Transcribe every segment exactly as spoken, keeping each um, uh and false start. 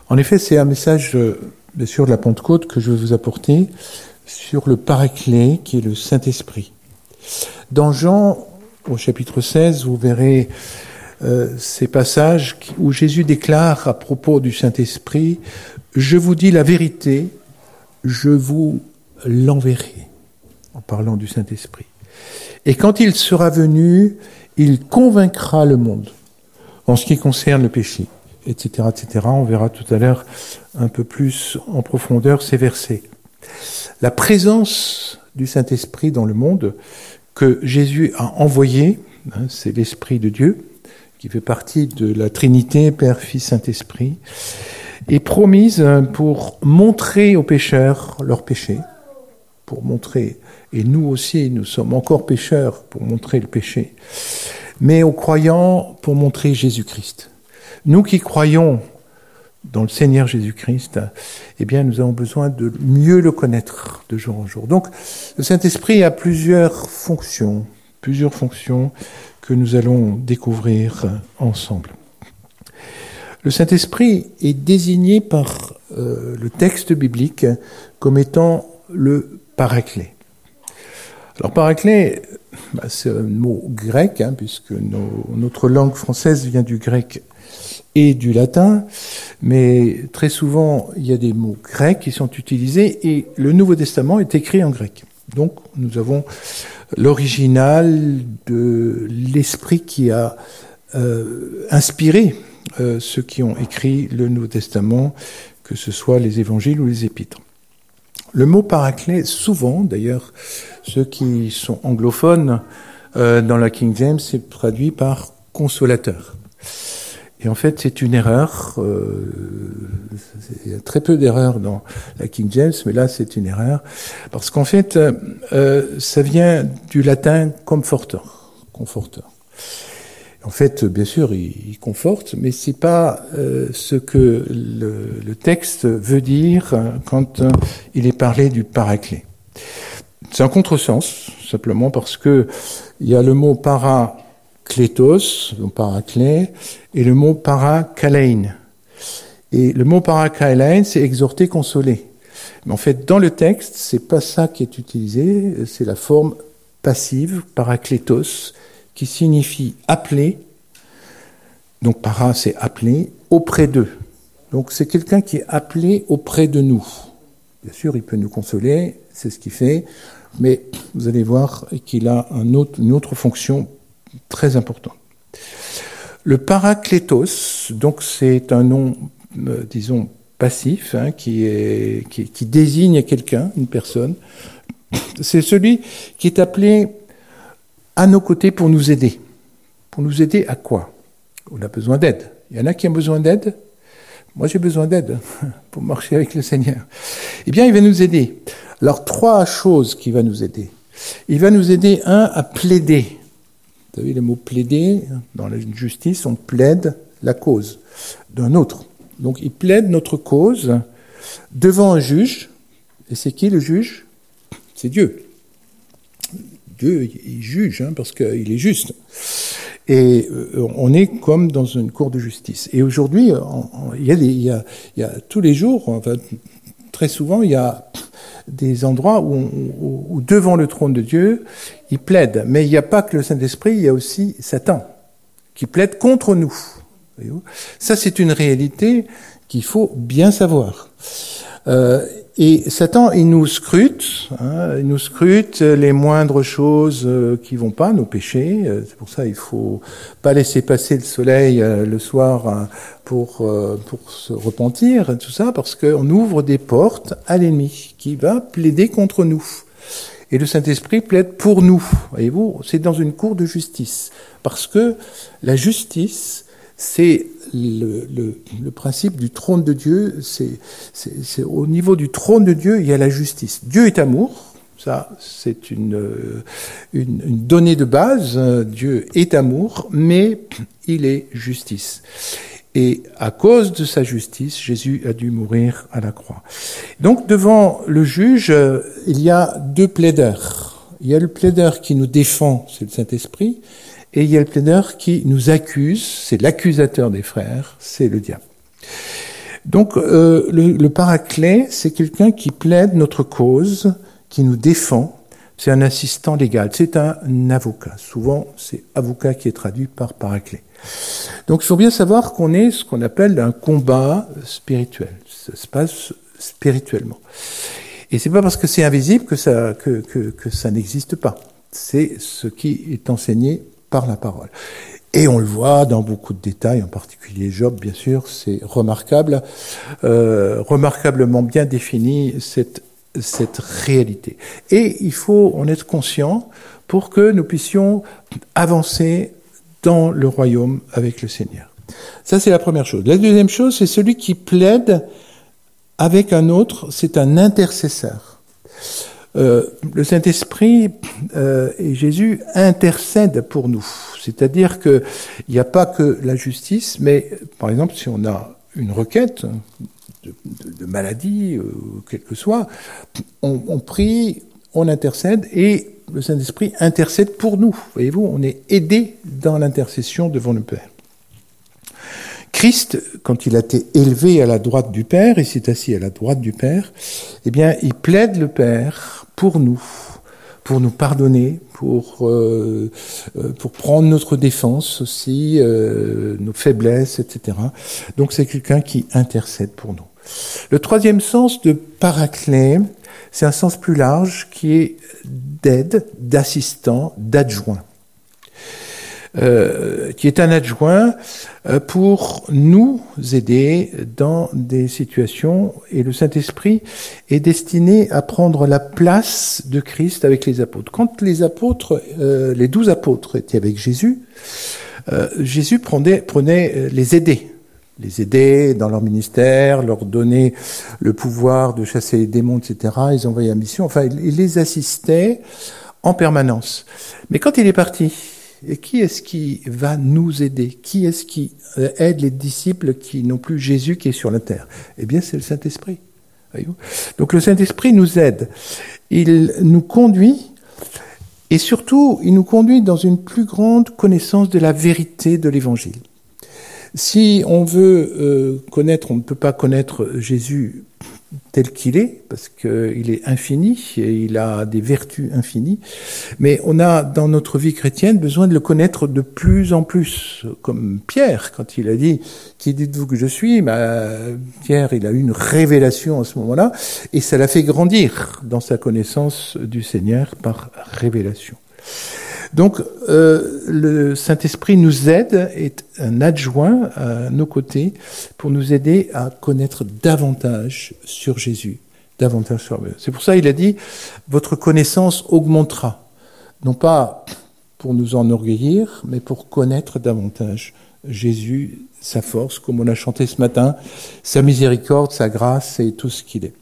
En effet, c'est un message, bien sûr, de la Pentecôte que je vais vous apporter sur le Paraclet, qui est le Saint-Esprit. Dans Jean, au chapitre seize, vous verrez euh, ces passages où Jésus déclare à propos du Saint-Esprit « Je vous dis la vérité, je vous l'enverrai », en parlant du Saint-Esprit. Et quand il sera venu, il convaincra le monde en ce qui concerne le péché, et cetera, et cetera. On verra tout à l'heure un peu plus en profondeur ces versets. La présence du Saint-Esprit dans le monde que Jésus a envoyé, hein, c'est l'Esprit de Dieu, qui fait partie de la Trinité, Père, Fils, Saint-Esprit, est promise pour montrer aux pécheurs leur péché, pour montrer, et nous aussi, nous sommes encore pécheurs pour montrer le péché, mais aux croyants pour montrer Jésus-Christ. Nous qui croyons dans le Seigneur Jésus-Christ, eh bien, nous avons besoin de mieux le connaître de jour en jour. Donc, le Saint-Esprit a plusieurs fonctions, plusieurs fonctions que nous allons découvrir ensemble. Le Saint-Esprit est désigné par euh, le texte biblique comme étant le Paraclet. Alors, Paraclet, bah, c'est un mot grec, hein, puisque nos, notre langue française vient du grec et du latin, mais très souvent, il y a des mots grecs qui sont utilisés et le Nouveau Testament est écrit en grec. Donc, nous avons l'original de l'esprit qui a euh, inspiré euh, ceux qui ont écrit le Nouveau Testament, que ce soit les évangiles ou les épîtres. Le mot paraclet, souvent, d'ailleurs, ceux qui sont anglophones, euh, dans la King James, c'est traduit par consolateur. Et en fait, c'est une erreur. Euh, il y a très peu d'erreurs dans la King James, mais là, c'est une erreur. Parce qu'en fait, euh, ça vient du latin comforter, conforteur. En fait, bien sûr, il, il conforte, mais c'est pas euh, ce que le, le texte veut dire quand euh, il est parlé du paraclet. C'est un contresens, simplement parce que il y a le mot para Klétos, le paraclet, et le mot parakalein. Et le mot parakalein, c'est exhorter, consoler. Mais en fait, dans le texte, c'est pas ça qui est utilisé, c'est la forme passive, paraklétos, qui signifie appeler. Donc para, c'est appeler auprès d'eux. Donc c'est quelqu'un qui est appelé auprès de nous. Bien sûr, il peut nous consoler, c'est ce qu'il fait, mais vous allez voir qu'il a un autre, une autre fonction très important. Le paraklétos, donc c'est un nom, euh, disons, passif, hein, qui, est, qui, qui désigne quelqu'un, une personne. C'est celui qui est appelé à nos côtés pour nous aider. Pour nous aider à quoi? On a besoin d'aide. Il y en a qui ont besoin d'aide. Moi, j'ai besoin d'aide pour marcher avec le Seigneur. Eh bien, il va nous aider. Alors, trois choses qui va nous aider. Il va nous aider, un, à plaider. Vous savez, le mot plaider, dans la justice, on plaide la cause d'un autre. Donc, il plaide notre cause devant un juge. Et c'est qui le juge? C'est Dieu. Dieu, il juge, hein, parce qu'il est juste. Et on est comme dans une cour de justice. Et aujourd'hui, il y a, des, il y a, il y a tous les jours, enfin, très souvent, il y a des endroits où, où, où devant le trône de Dieu, il plaide. Mais il n'y a pas que le Saint-Esprit, il y a aussi Satan qui plaide contre nous. Ça, c'est une réalité qu'il faut bien savoir. Euh, et Satan, il nous scrute, hein, il nous scrute les moindres choses euh, qui vont pas, nos péchés. Euh, c'est pour ça il faut pas laisser passer le soleil euh, le soir hein, pour euh, pour se repentir, tout ça, parce qu'on ouvre des portes à l'ennemi qui va plaider contre nous. Et le Saint-Esprit plaide pour nous. Voyez-vous, c'est dans une cour de justice, parce que la justice, c'est le, le, le principe du trône de Dieu. C'est, c'est, c'est au niveau du trône de Dieu, il y a la justice. Dieu est amour. Ça, c'est une, une, une donnée de base. Dieu est amour, mais il est justice. Et à cause de sa justice, Jésus a dû mourir à la croix. Donc, devant le juge, il y a deux plaideurs. Il y a le plaideur qui nous défend, c'est le Saint-Esprit, et il y a le plaideur qui nous accuse, c'est l'accusateur des frères, c'est le diable. Donc, euh, le, le paraclet, c'est quelqu'un qui plaide notre cause, qui nous défend. C'est un assistant légal, c'est un avocat. Souvent, c'est avocat qui est traduit par paraclet. Donc, il faut bien savoir qu'on est ce qu'on appelle un combat spirituel. Ça se passe spirituellement. Et c'est pas parce que c'est invisible que ça, que, que, que ça n'existe pas. C'est ce qui est enseigné par la parole. Et on le voit dans beaucoup de détails, en particulier Job, bien sûr, c'est remarquable, euh, remarquablement bien défini cette, cette réalité. Et il faut en être conscient pour que nous puissions avancer dans le royaume avec le Seigneur. Ça, c'est la première chose. La deuxième chose, c'est celui qui plaide avec un autre, c'est un intercesseur. Euh, le Saint-Esprit euh, et Jésus intercèdent pour nous. C'est-à-dire que il n'y a pas que la justice, mais par exemple, si on a une requête de, de, de maladie, euh, quel que soit, on, on prie, on intercède et le Saint-Esprit intercède pour nous. Voyez-vous, on est aidé dans l'intercession devant le Père. Christ, quand il a été élevé à la droite du Père, il s'est assis à la droite du Père, eh bien, il plaide le Père pour nous, pour nous pardonner, pour euh, pour prendre notre défense aussi, euh, nos faiblesses, et cetera. Donc, c'est quelqu'un qui intercède pour nous. Le troisième sens de paraclet, c'est un sens plus large qui est d'aide, d'assistant, d'adjoint. Euh, qui est un adjoint euh, pour nous aider dans des situations, et le Saint-Esprit est destiné à prendre la place de Christ avec les apôtres. Quand les apôtres, euh, les douze apôtres étaient avec Jésus, euh, Jésus prenait, prenait les aider, les aider dans leur ministère, leur donner le pouvoir de chasser les démons, et cetera. Ils envoyaient la mission, enfin, il les assistait en permanence. Mais quand il est parti, et qui est-ce qui va nous aider? Qui est-ce qui aide les disciples qui n'ont plus Jésus qui est sur la terre? Eh bien, c'est le Saint-Esprit. Voyez-vous? Donc le Saint-Esprit nous aide. Il nous conduit, et surtout, il nous conduit dans une plus grande connaissance de la vérité de l'Évangile. Si on veut euh, connaître, on ne peut pas connaître Jésus tel qu'il est, parce qu'il est infini et il a des vertus infinies, mais on a dans notre vie chrétienne besoin de le connaître de plus en plus, comme Pierre, quand il a dit « Qui dites-vous que je suis ?» bah, Pierre, il a eu une révélation à ce moment-là, et ça l'a fait grandir dans sa connaissance du Seigneur par révélation. Donc, euh, le Saint-Esprit nous aide, est un adjoint à nos côtés pour nous aider à connaître davantage sur Jésus, davantage sur eux. C'est pour ça qu'il a dit, votre connaissance augmentera, non pas pour nous enorgueillir, mais pour connaître davantage Jésus, sa force, comme on a chanté ce matin, sa miséricorde, sa grâce et tout ce qu'il est.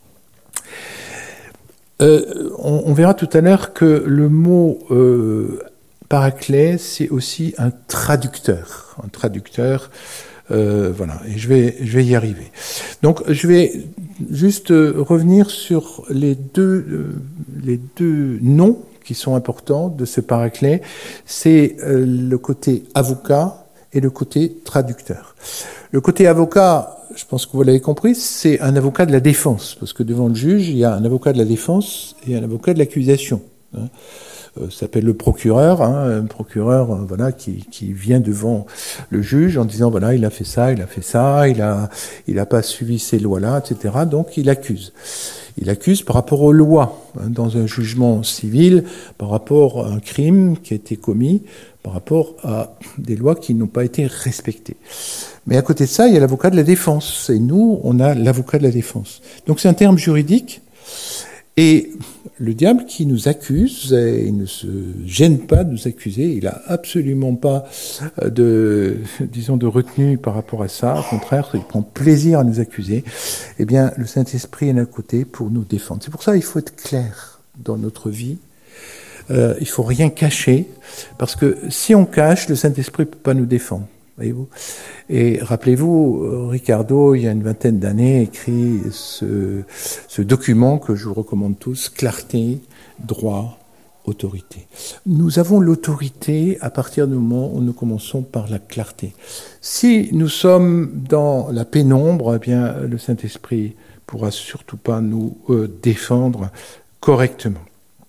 Euh, on, on verra tout à l'heure que le mot euh, paraclet, c'est aussi un traducteur, un traducteur. Euh, voilà, et je vais, je vais y arriver. Donc, je vais juste revenir sur les deux, euh, les deux noms qui sont importants de ce paraclet. C'est euh, le côté avocat et le côté traducteur. Le côté avocat, je pense que vous l'avez compris, c'est un avocat de la défense, parce que devant le juge, il y a un avocat de la défense et un avocat de l'accusation. Hein. Euh, ça s'appelle le procureur, hein, un procureur, euh, voilà, qui, qui vient devant le juge en disant voilà, il a fait ça, il a fait ça, il a, il a pas suivi ces lois-là, et cetera. Donc il accuse. Il accuse par rapport aux lois, hein, dans un jugement civil, par rapport à un crime qui a été commis, par rapport à des lois qui n'ont pas été respectées. Mais à côté de ça, il y a l'avocat de la défense. Et nous, on a l'avocat de la défense. Donc c'est un terme juridique. Et le diable qui nous accuse, il ne se gêne pas de nous accuser. Il a absolument pas de, disons, de retenue par rapport à ça. Au contraire, il prend plaisir à nous accuser. Eh bien, le Saint-Esprit est à notre côté pour nous défendre. C'est pour ça qu'il faut être clair dans notre vie. Euh, il faut rien cacher, parce que si on cache, le Saint-Esprit peut pas nous défendre. Voyez-vous. Et rappelez-vous, Ricardo, il y a une vingtaine d'années, écrit ce, ce document que je vous recommande tous, Clarté, droit, autorité. Nous avons l'autorité à partir du moment où nous commençons par la clarté. Si nous sommes dans la pénombre, eh bien, le Saint-Esprit pourra surtout pas nous euh, défendre correctement.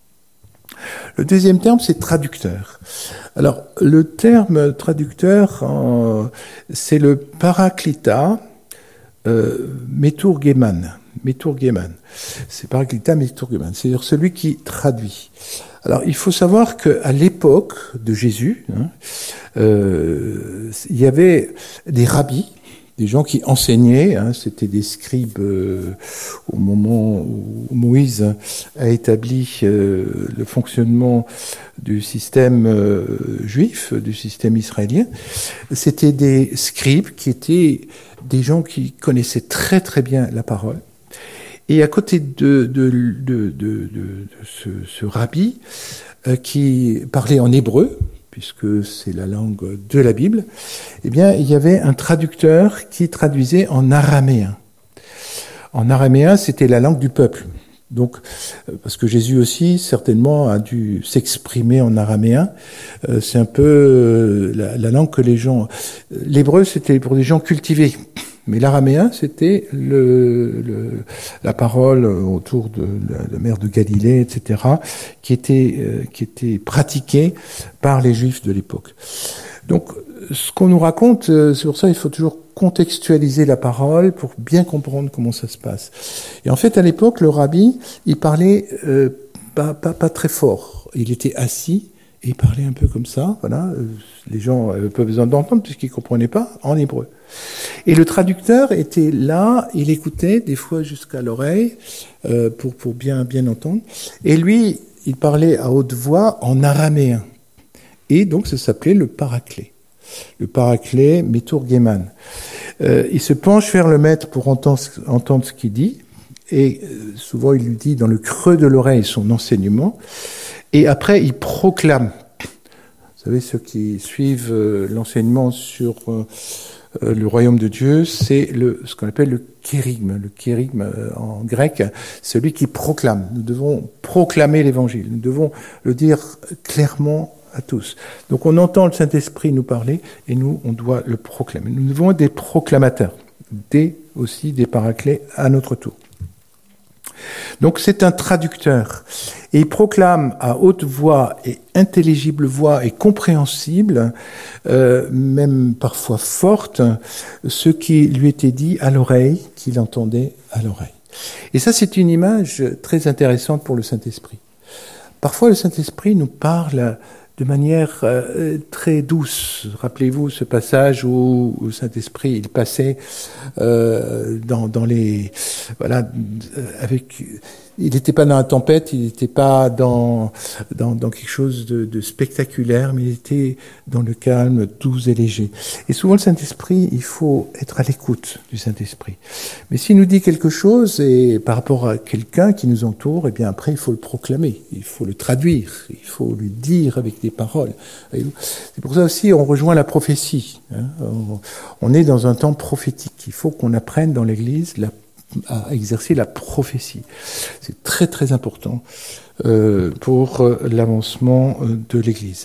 Le deuxième terme, c'est traducteur. Alors, le terme traducteur, euh, c'est le parakleita euh, meturgeman. Meturgeman. C'est parakleita meturgeman, c'est-à-dire celui qui traduit. Alors, il faut savoir qu'à l'époque de Jésus, hein, euh, il y avait des rabbis, des gens qui enseignaient, hein, c'était des scribes euh, au moment où Moïse a établi euh, le fonctionnement du système euh, juif, du système israélien. C'était des scribes qui étaient des gens qui connaissaient très très bien la parole. Et à côté de, de, de, de, de, de ce, ce rabbi euh, qui parlait en hébreu, puisque c'est la langue de la Bible, eh bien, il y avait un traducteur qui traduisait en araméen. En araméen, c'était la langue du peuple. Donc, parce que Jésus aussi, certainement, a dû s'exprimer en araméen. Euh, c'est un peu la, la langue que les gens... L'hébreu, c'était pour des gens cultivés. Mais l'araméen, c'était le, le, la parole autour de la, la mer de Galilée, et cetera, qui était, euh, qui était pratiquée par les Juifs de l'époque. Donc, ce qu'on nous raconte, euh, c'est pour ça il faut toujours contextualiser la parole pour bien comprendre comment ça se passe. Et en fait, à l'époque, le rabbi, il parlait euh, pas, pas, pas très fort. Il était assis et il parlait un peu comme ça. Voilà, les gens avaient pas besoin d'entendre puisqu'ils comprenaient pas en hébreu. Et le traducteur était là, il écoutait des fois jusqu'à l'oreille euh, pour pour bien bien entendre. Et lui, il parlait à haute voix en araméen. Et donc, ça s'appelait le paraclet. Le paraclet meturgeman. Euh, il se penche vers le maître pour entendre, entendre ce qu'il dit. Et euh, souvent, il lui dit dans le creux de l'oreille son enseignement. Et après, il proclame. Vous savez, ceux qui suivent euh, l'enseignement sur euh, euh, le royaume de Dieu, c'est le, ce qu'on appelle le kérigme. Le kérigme euh, en grec, celui qui proclame. Nous devons proclamer l'évangile. Nous devons le dire clairement à tous. Donc on entend le Saint-Esprit nous parler et nous, on doit le proclamer. Nous devons être des proclamateurs, des aussi des paraclets à notre tour. Donc c'est un traducteur et il proclame à haute voix et intelligible voix et compréhensible, euh, même parfois forte, ce qui lui était dit à l'oreille, qu'il entendait à l'oreille. Et ça c'est une image très intéressante pour le Saint-Esprit. Parfois le Saint-Esprit nous parle de manière euh, très douce. Rappelez-vous ce passage où le Saint-Esprit il passait euh, dans, dans les voilà avec il n'était pas dans la tempête, il n'était pas dans, dans dans quelque chose de, de spectaculaire, mais il était dans le calme, doux et léger. Et souvent le Saint-Esprit, il faut être à l'écoute du Saint-Esprit. Mais s'il nous dit quelque chose et par rapport à quelqu'un qui nous entoure, eh bien après il faut le proclamer, il faut le traduire, il faut lui dire avec des paroles. C'est pour ça aussi on rejoint la prophétie. Hein. On est dans un temps prophétique. Il faut qu'on apprenne dans l'Église la à exercer la prophétie. C'est très très important euh, pour euh, l'avancement euh, de l'Église.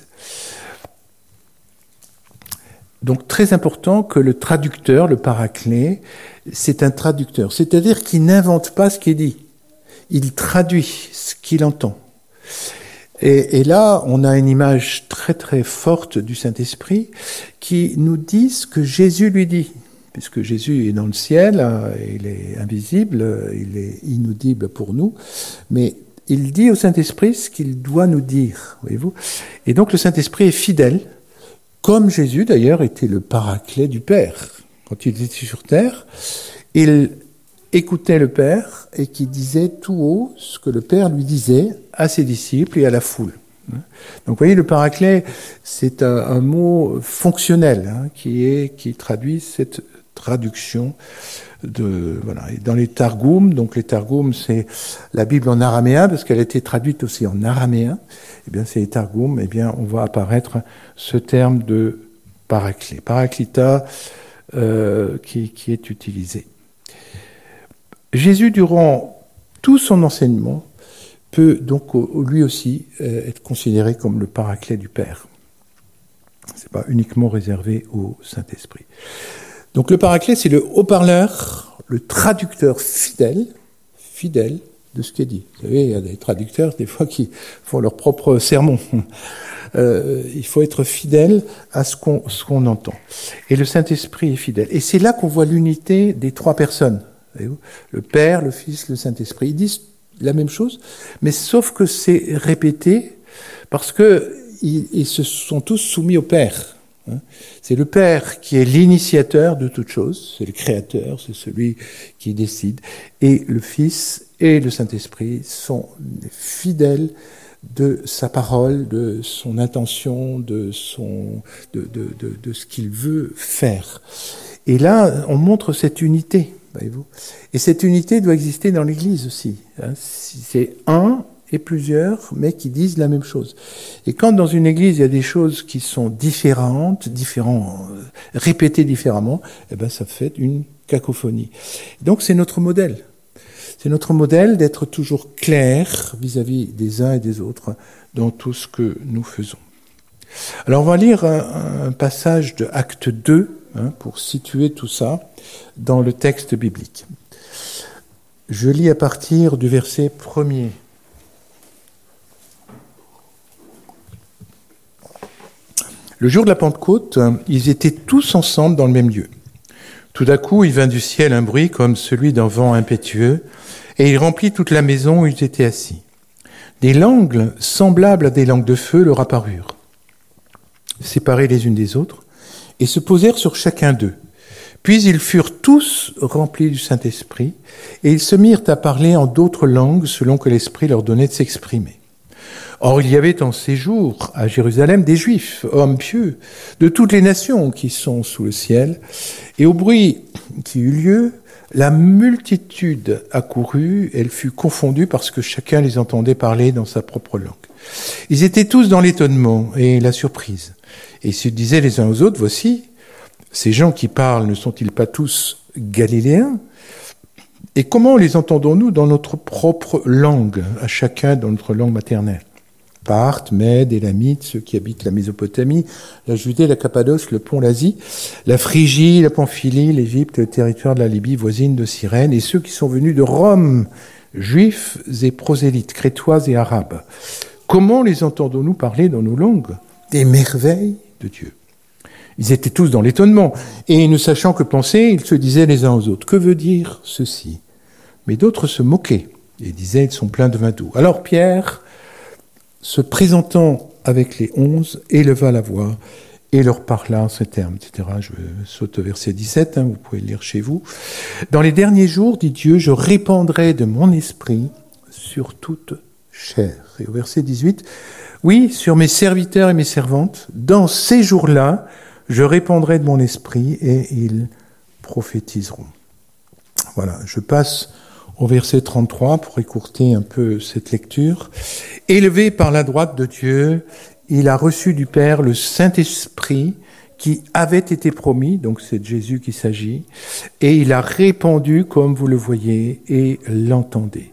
Donc très important que le traducteur, le paraclet, c'est un traducteur. C'est-à-dire qu'il n'invente pas ce qu'il dit. Il traduit ce qu'il entend. Et, et là, on a une image très très forte du Saint-Esprit qui nous dit ce que Jésus lui dit. Puisque Jésus est dans le ciel, il est invisible, il est inaudible pour nous, mais il dit au Saint-Esprit ce qu'il doit nous dire, voyez-vous. Et donc le Saint-Esprit est fidèle, comme Jésus d'ailleurs était le paraclet du Père. Quand il était sur terre, il écoutait le Père et qui disait tout haut ce que le Père lui disait à ses disciples et à la foule. Donc vous voyez, le paraclet, c'est un, un mot fonctionnel hein, qui est qui traduit cette traduction de voilà. Et dans les Targums, donc les Targums, c'est la Bible en araméen parce qu'elle a été traduite aussi en araméen. Eh bien, c'est les Targums. Eh bien, on voit apparaître ce terme de paraclet, paraclita, euh, qui qui est utilisé. Jésus, durant tout son enseignement, peut donc lui aussi être considéré comme le paraclet du Père. Ce n'est pas uniquement réservé au Saint-Esprit. Donc le paraclet, c'est le haut-parleur, le traducteur fidèle, fidèle de ce qui est dit. Vous savez, il y a des traducteurs, des fois, qui font leur propre sermon. Euh, il faut être fidèle à ce qu'on, ce qu'on entend. Et le Saint-Esprit est fidèle. Et c'est là qu'on voit l'unité des trois personnes. Voyez-vous ? Le Père, le Fils, le Saint-Esprit. Ils disent la même chose, mais sauf que c'est répété parce que ils, ils se sont tous soumis au Père. C'est le Père qui est l'initiateur de toute chose, c'est le Créateur, c'est celui qui décide. Et le Fils et le Saint-Esprit sont fidèles de sa parole, de son intention, de, son, de, de, de, de ce qu'il veut faire. Et là, on montre cette unité, voyez-vous. Et cette unité doit exister dans l'Église aussi. Hein. C'est un et plusieurs, mais qui disent la même chose. Et quand dans une Église, il y a des choses qui sont différentes, différents, euh, répétées différemment, eh ben, ça fait une cacophonie. Donc c'est notre modèle. C'est notre modèle d'être toujours clair vis-à-vis des uns et des autres dans tout ce que nous faisons. Alors on va lire un, un passage de Acte deux, hein, pour situer tout ça dans le texte biblique. Je lis à partir du verset premier. Le jour de la Pentecôte, ils étaient tous ensemble dans le même lieu. Tout d'un coup, il vint du ciel un bruit comme celui d'un vent impétueux, et il remplit toute la maison où ils étaient assis. Des langues semblables à des langues de feu leur apparurent, séparées les unes des autres, et se posèrent sur chacun d'eux. Puis ils furent tous remplis du Saint-Esprit, et ils se mirent à parler en d'autres langues selon que l'Esprit leur donnait de s'exprimer. Or, il y avait en ces jours à Jérusalem des Juifs, hommes pieux, de toutes les nations qui sont sous le ciel, et au bruit qui eut lieu, la multitude accourut, elle fut confondue parce que chacun les entendait parler dans sa propre langue. Ils étaient tous dans l'étonnement et la surprise, et ils se disaient les uns aux autres, voici, ces gens qui parlent ne sont-ils pas tous galiléens ? Et comment les entendons-nous dans notre propre langue, à chacun dans notre langue maternelle ? Parthes, Mèdes, Élamites, ceux qui habitent la Mésopotamie, la Judée, la Cappadoce, le Pont, l'Asie, la Phrygie, la Pamphylie, l'Égypte, le territoire de la Libye voisine de Cyrène, et ceux qui sont venus de Rome, juifs et prosélytes, crétois et arabes. Comment les entendons-nous parler dans nos langues des merveilles de Dieu ? Ils étaient tous dans l'étonnement, et ne sachant que penser, ils se disaient les uns aux autres, que veut dire ceci ? Mais d'autres se moquaient, et disaient, ils sont pleins de vin doux. Alors Pierre, se présentant avec les onze, éleva la voix et leur parla en ces termes, et cetera. Je saute au verset dix-sept, hein, vous pouvez le lire chez vous. Dans les derniers jours, dit Dieu, je répandrai de mon esprit sur toute chair. Et au verset dix-huit, oui, sur mes serviteurs et mes servantes, dans ces jours-là, je répandrai de mon esprit et ils prophétiseront. Voilà, je passe au verset trente-trois, pour écourter un peu cette lecture. Élevé par la droite de Dieu, il a reçu du Père le Saint-Esprit qui avait été promis, donc c'est de Jésus qu'il s'agit, et il a répandu comme vous le voyez et l'entendez.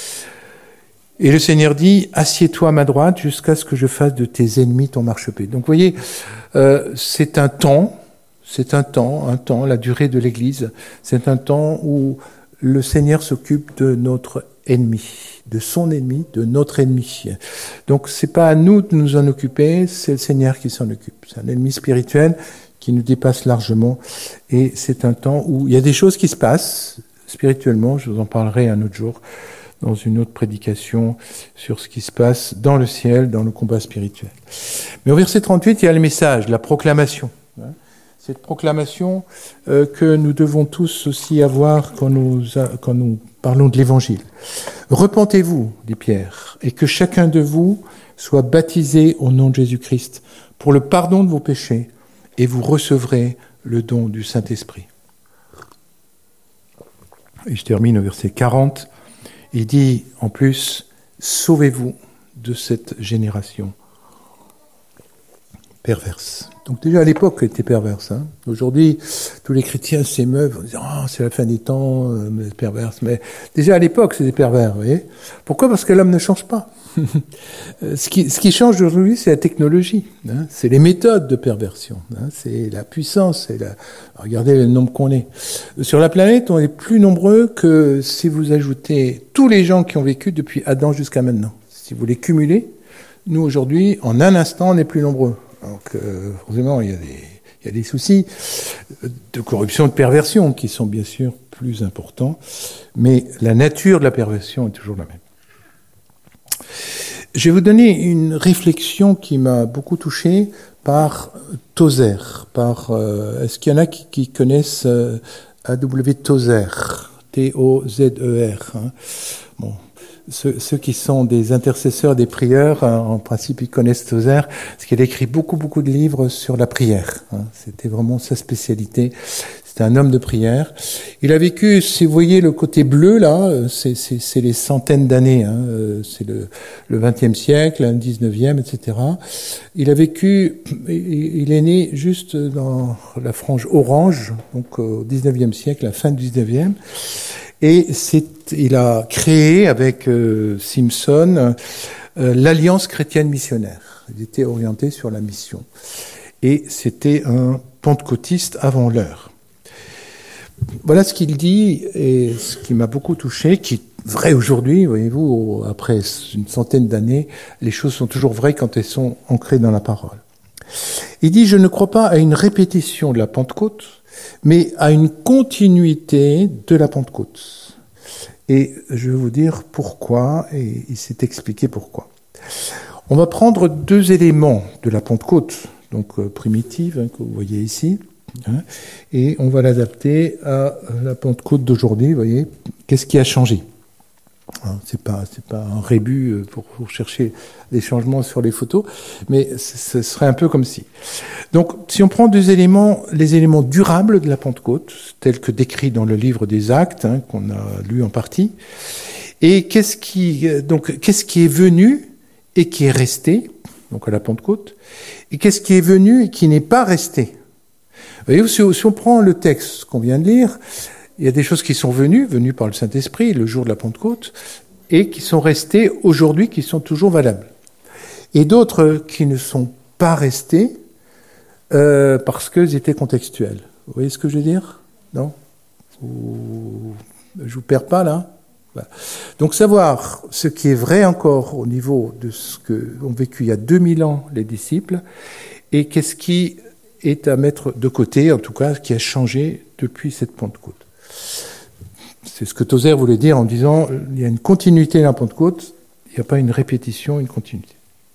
Et le Seigneur dit, assieds-toi à ma droite jusqu'à ce que je fasse de tes ennemis ton marchepied. Donc vous voyez, euh, c'est un temps, c'est un temps, un temps, la durée de l'Église, c'est un temps où le Seigneur s'occupe de notre ennemi, de son ennemi, de notre ennemi. Donc c'est pas à nous de nous en occuper, c'est le Seigneur qui s'en occupe. C'est un ennemi spirituel qui nous dépasse largement, et c'est un temps où il y a des choses qui se passent spirituellement, je vous en parlerai un autre jour, dans une autre prédication sur ce qui se passe dans le ciel, dans le combat spirituel. Mais au verset trente-huit, il y a le message, la proclamation. Cette proclamation euh, que nous devons tous aussi avoir quand nous, quand nous parlons de l'Évangile. Repentez-vous, dit Pierre, et que chacun de vous soit baptisé au nom de Jésus-Christ pour le pardon de vos péchés, et vous recevrez le don du Saint-Esprit. Et je termine au verset quarante. Il dit en plus, sauvez-vous de cette génération perverse. Donc déjà à l'époque, elle était perverse. Hein. Aujourd'hui, tous les chrétiens s'émeuvent en disant « Ah, oh, c'est la fin des temps, euh, mais perverse ». Mais déjà à l'époque, c'était pervers, vous voyez. Pourquoi ? Parce que l'homme ne change pas. ce, qui, ce qui change aujourd'hui, c'est la technologie. Hein. C'est les méthodes de perversion. Hein. C'est la puissance. C'est la... Regardez le nombre qu'on est. Sur la planète, on est plus nombreux que si vous ajoutez tous les gens qui ont vécu depuis Adam jusqu'à maintenant. Si vous les cumulez, nous aujourd'hui, en un instant, on est plus nombreux. Donc, euh, forcément, il y a des, il y a des soucis de corruption, de perversion, qui sont bien sûr plus importants, mais la nature de la perversion est toujours la même. Je vais vous donner une réflexion qui m'a beaucoup touché par Tozer. Par, euh, est-ce qu'il y en a qui, qui connaissent euh, A W Tozer, T O Z E R, hein. Bon. Ceux, ceux qui sont des intercesseurs des prieurs, en principe, ils connaissent Tozer, parce qu'il a écrit beaucoup, beaucoup de livres sur la prière. Hein. C'était vraiment sa spécialité. C'était un homme de prière. Il a vécu, si vous voyez le côté bleu, là, c'est, c'est, c'est les centaines d'années. Hein. C'est le, le vingtième siècle, le dix-neuvième, et cetera. Il a vécu, il est né juste dans la frange orange, donc au dix-neuvième siècle, la fin du dix-neuvième. Et c'est, il a créé avec euh, Simpson euh, l'Alliance chrétienne missionnaire. Il était orienté sur la mission. Et c'était un pentecôtiste avant l'heure. Voilà ce qu'il dit et ce qui m'a beaucoup touché, qui est vrai aujourd'hui, voyez-vous, après une centaine d'années, les choses sont toujours vraies quand elles sont ancrées dans la parole. Il dit « Je ne crois pas à une répétition de la Pentecôte, mais à une continuité de la Pentecôte. » Et je vais vous dire pourquoi, et il s'est expliqué pourquoi. On va prendre deux éléments de la Pentecôte, donc euh, primitive, hein, que vous voyez ici, hein, et on va l'adapter à la Pentecôte d'aujourd'hui, vous voyez, qu'est-ce qui a changé ? Alors, c'est pas, c'est pas un rébut pour, pour chercher les changements sur les photos, mais ce serait un peu comme si. Donc, si on prend deux éléments, les éléments durables de la Pentecôte, tels que décrits dans le livre des Actes, hein, qu'on a lu en partie, et qu'est-ce qui, donc, qu'est-ce qui est venu et qui est resté, donc à la Pentecôte, et qu'est-ce qui est venu et qui n'est pas resté. Vous voyez, si, si on prend le texte qu'on vient de lire, il y a des choses qui sont venues, venues par le Saint-Esprit, le jour de la Pentecôte, et qui sont restées aujourd'hui, qui sont toujours valables. Et d'autres qui ne sont pas restées euh, parce qu'elles étaient contextuelles. Vous voyez ce que je veux dire ? Non ? Ou... Je vous perds pas là ? Voilà. Donc savoir ce qui est vrai encore au niveau de ce qu'ont vécu il y a deux mille ans les disciples, et qu'est-ce qui est à mettre de côté, en tout cas, qui a changé depuis cette Pentecôte. C'est ce que Tozer voulait dire en disant il y a une continuité dans la Pentecôte, il n'y a pas une répétition, une continuité.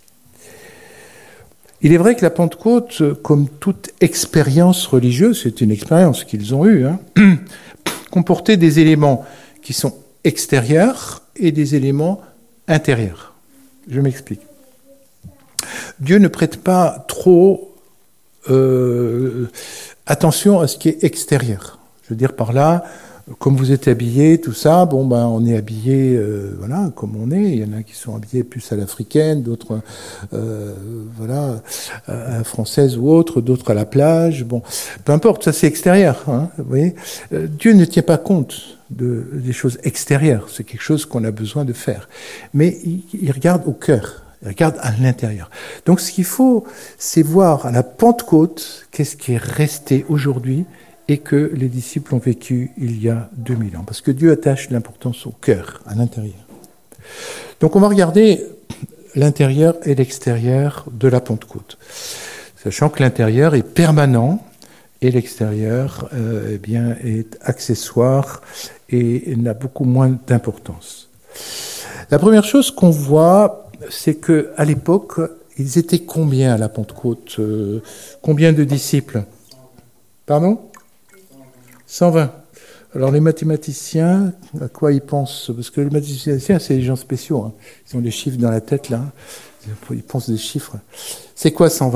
Il est vrai que la Pentecôte, comme toute expérience religieuse, c'est une expérience qu'ils ont eue, hein, comportait des éléments qui sont extérieurs et des éléments intérieurs. Je m'explique. Dieu ne prête pas trop euh, attention à ce qui est extérieur. Je veux dire par là, comme vous êtes habillés, tout ça, bon ben on est habillés, euh, voilà, comme on est. Il y en a qui sont habillés plus à l'africaine, d'autres, euh, voilà, à la française ou autre, d'autres à la plage. Bon, peu importe, ça c'est extérieur. Hein, vous voyez, euh, Dieu ne tient pas compte de des choses extérieures. C'est quelque chose qu'on a besoin de faire, mais il, il regarde au cœur. Il regarde à l'intérieur. Donc ce qu'il faut, c'est voir à la Pentecôte qu'est-ce qui est resté aujourd'hui et que les disciples ont vécu il y a deux mille ans. Parce que Dieu attache l'importance au cœur, à l'intérieur. Donc on va regarder l'intérieur et l'extérieur de la Pentecôte. Sachant que l'intérieur est permanent et l'extérieur euh, eh bien, est accessoire et n'a beaucoup moins d'importance. La première chose qu'on voit, c'est qu'à l'époque, ils étaient combien à la Pentecôte ? euh, Combien de disciples ? Pardon ? cent vingt. Alors les mathématiciens, à quoi ils pensent ? Parce que les mathématiciens, c'est des gens spéciaux. Hein. Ils ont des chiffres dans la tête, là. Ils pensent des chiffres. C'est quoi cent vingt ?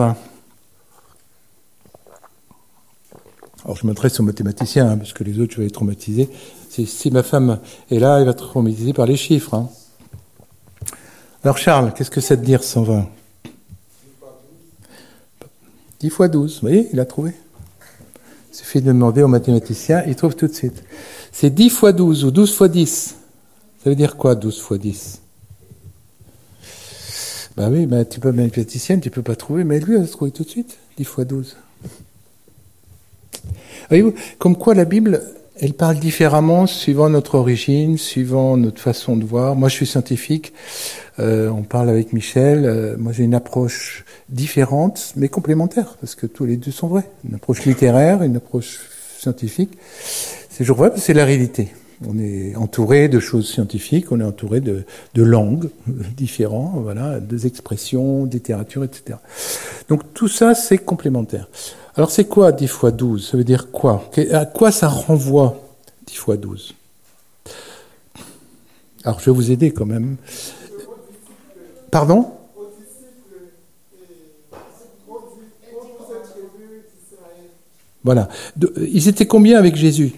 Alors je m'adresse aux mathématiciens, hein, parce que les autres, je vais être traumatisé. Si, si ma femme est là, elle va être traumatisée par les chiffres. Hein. Alors Charles, qu'est-ce que ça veut dire cent vingt ? dix fois douze, vous voyez, il a trouvé. Il suffit de demander aux mathématiciens, il trouve tout de suite. C'est dix fois douze ou douze fois dix. Ça veut dire quoi, douze fois dix? Ben oui, ben, tu peux être mathématicienne, tu peux pas trouver, mais lui, il a trouvé tout de suite, dix fois douze. Voyez-vous, comme quoi la Bible, elle parle différemment suivant notre origine, suivant notre façon de voir. Moi, je suis scientifique, euh, on parle avec Michel, euh, moi j'ai une approche différente, mais complémentaire, parce que tous les deux sont vrais. Une approche littéraire, une approche scientifique. C'est toujours vrai, parce que c'est la réalité. On est entouré de choses scientifiques, on est entouré de, de langues différentes, voilà, des expressions, de littérature, et cetera. Donc tout ça, c'est complémentaire. Alors c'est quoi dix fois douze? Ça veut dire quoi? À quoi ça renvoie dix fois douze? Alors je vais vous aider quand même. Pardon? Voilà. Ils étaient combien avec Jésus?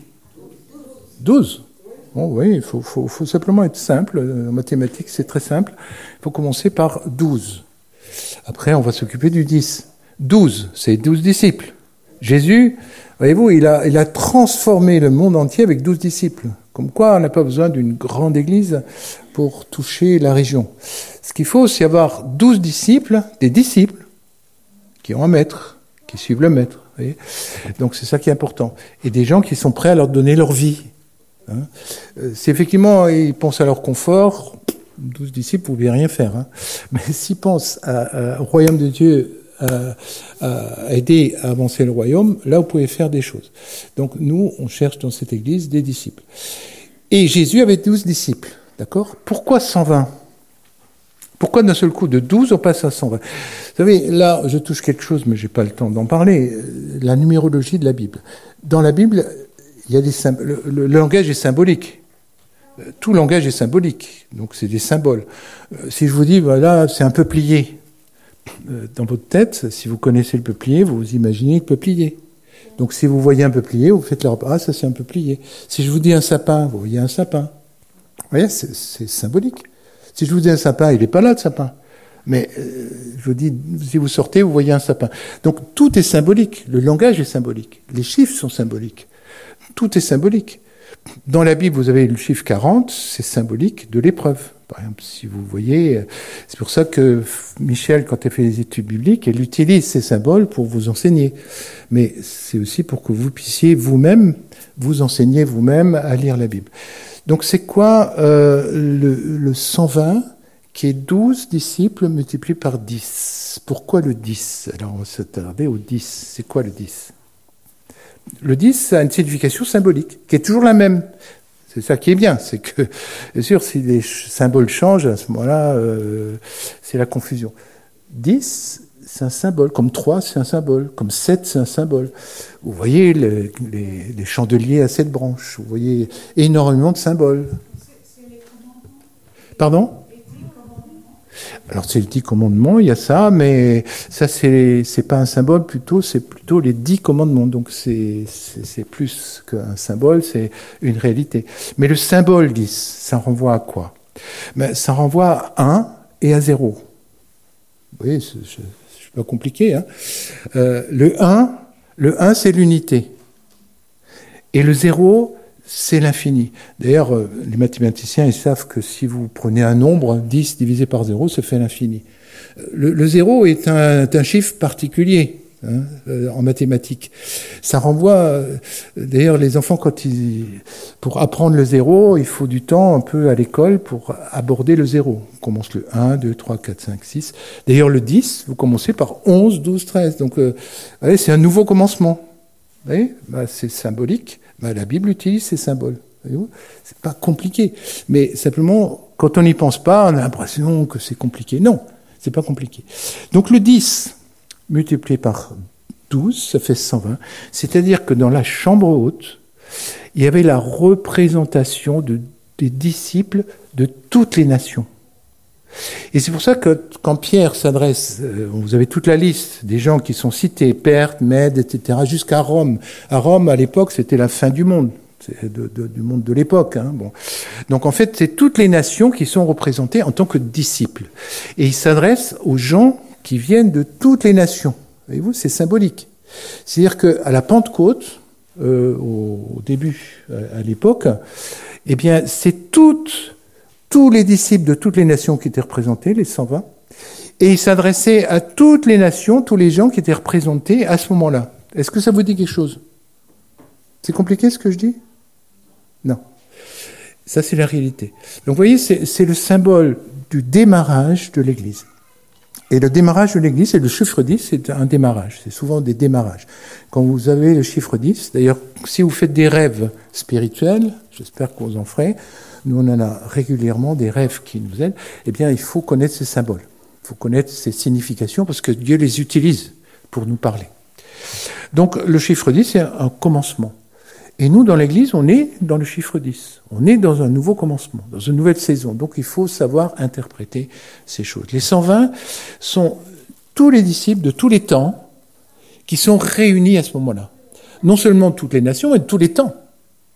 Douze. Bon, oui, il faut, faut, faut simplement être simple. En mathématiques, c'est très simple. Il faut commencer par douze. Après, on va s'occuper du dix. douze, c'est douze disciples. Jésus, voyez-vous, il a, il a transformé le monde entier avec douze disciples. Comme quoi, on n'a pas besoin d'une grande église pour toucher la région. Ce qu'il faut, c'est avoir douze disciples, des disciples, qui ont un maître, qui suivent le maître. Vous voyez. Donc c'est ça qui est important. Et des gens qui sont prêts à leur donner leur vie. Hein. C'est effectivement, ils pensent à leur confort, douze disciples, vous ne pouvez rien faire. Hein. Mais s'ils pensent à, à, au royaume de Dieu, à, à aider à avancer le royaume, là vous pouvez faire des choses. Donc nous, on cherche dans cette église des disciples. Et Jésus avait douze disciples, d'accord? Pourquoi cent vingt? Pourquoi d'un seul coup, de douze, on passe à cent vingt? Vous savez, là, je touche quelque chose, mais j'ai pas le temps d'en parler, la numérologie de la Bible. Dans la Bible, il y a des symb- le, le, le langage est symbolique. Tout langage est symbolique, donc c'est des symboles. Si je vous dis, voilà, c'est un peuplier, dans votre tête, si vous connaissez le peuplier, vous imaginez le peuplier. Donc si vous voyez un peuplier, vous faites leur... ah, ça c'est un peuplier. Si je vous dis un sapin, vous voyez un sapin. Vous voyez, c'est, c'est symbolique. Si je vous dis un sapin, il n'est pas là, le sapin. Mais euh, je vous dis, si vous sortez, vous voyez un sapin. Donc tout est symbolique. Le langage est symbolique. Les chiffres sont symboliques. Tout est symbolique. Dans la Bible, vous avez le chiffre quarante, c'est symbolique de l'épreuve. Par exemple, si vous voyez, c'est pour ça que Michel, quand elle fait les études bibliques, elle utilise ces symboles pour vous enseigner. Mais c'est aussi pour que vous puissiez vous-même vous enseigner vous-même à lire la Bible. Donc c'est quoi euh, le, le cent vingt qui est douze disciples multipliés par dix? Pourquoi le dix? Alors on va s'attarder au dix. C'est quoi le dix? Le dix, ça a une signification symbolique, qui est toujours la même. C'est ça qui est bien, c'est que, bien sûr, si les symboles changent, à ce moment-là, euh, c'est la confusion. dix, c'est un symbole, comme trois, c'est un symbole, comme sept, c'est un symbole. Vous voyez les, les, les chandeliers à sept branches, vous voyez énormément de symboles. C'est, c'est les commandements. Pardon ? Alors c'est le dix commandements, il y a ça, mais ça c'est c'est pas un symbole, plutôt c'est plutôt les dix commandements. Donc c'est c'est, c'est plus qu'un symbole, c'est une réalité. Mais le symbole dix, ça renvoie à quoi? Ben, ça renvoie à un et à zéro. Vous voyez, c'est, c'est, c'est pas compliqué. Hein euh, le un, le un c'est l'unité, et le zéro c'est l'infini. D'ailleurs, euh, les mathématiciens, ils savent que si vous prenez un nombre, dix divisé par zéro, ça fait l'infini. Le, le zéro est un, un chiffre particulier hein, euh, en mathématiques. Ça renvoie... Euh, d'ailleurs, les enfants, quand ils... Pour apprendre le zéro, il faut du temps un peu à l'école pour aborder le zéro. On commence le un, deux, trois, quatre, cinq, six. D'ailleurs, le dix, vous commencez par onze, douze, treize. Donc, euh, vous voyez, c'est un nouveau commencement. Vous voyez, bah, c'est symbolique. Bah, la Bible utilise ces symboles. Voyez-vous, c'est pas compliqué. Mais simplement, quand on n'y pense pas, on a l'impression que c'est compliqué. Non, c'est pas compliqué. Donc le dix multiplié par douze, ça fait cent vingt. C'est-à-dire que dans la chambre haute, il y avait la représentation de, des disciples de toutes les nations. Et c'est pour ça que quand Pierre s'adresse, euh, vous avez toute la liste des gens qui sont cités, Perse, Mède, et cetera, jusqu'à Rome. À Rome, à l'époque, c'était la fin du monde, c'est de, de, du monde de l'époque. Hein, bon. Donc en fait, c'est toutes les nations qui sont représentées en tant que disciples. Et il s'adresse aux gens qui viennent de toutes les nations. Voyez-vous, c'est symbolique. C'est-à-dire qu'à la Pentecôte, euh, au, au début, à, à l'époque, eh bien, c'est toutes, tous les disciples de toutes les nations qui étaient représentés, les cent vingt, et il s'adressait à toutes les nations, tous les gens qui étaient représentés à ce moment-là. Est-ce que ça vous dit quelque chose? C'est compliqué ce que je dis? Non. Ça, c'est la réalité. Donc, vous voyez, c'est, c'est le symbole du démarrage de l'Église. Et le démarrage de l'Église, et le chiffre dix, c'est un démarrage. C'est souvent des démarrages. Quand vous avez le chiffre dix, d'ailleurs, si vous faites des rêves spirituels, j'espère que vous en ferez, nous on en a régulièrement des rêves qui nous aident, eh bien, il faut connaître ces symboles. Il faut connaître ces significations parce que Dieu les utilise pour nous parler. Donc, le chiffre dix, c'est un commencement. Et nous, dans l'Église, on est dans le chiffre dix. On est dans un nouveau commencement, dans une nouvelle saison. Donc, il faut savoir interpréter ces choses. Les cent vingt sont tous les disciples de tous les temps qui sont réunis à ce moment-là. Non seulement de toutes les nations, mais de tous les temps. Voyez-vous ?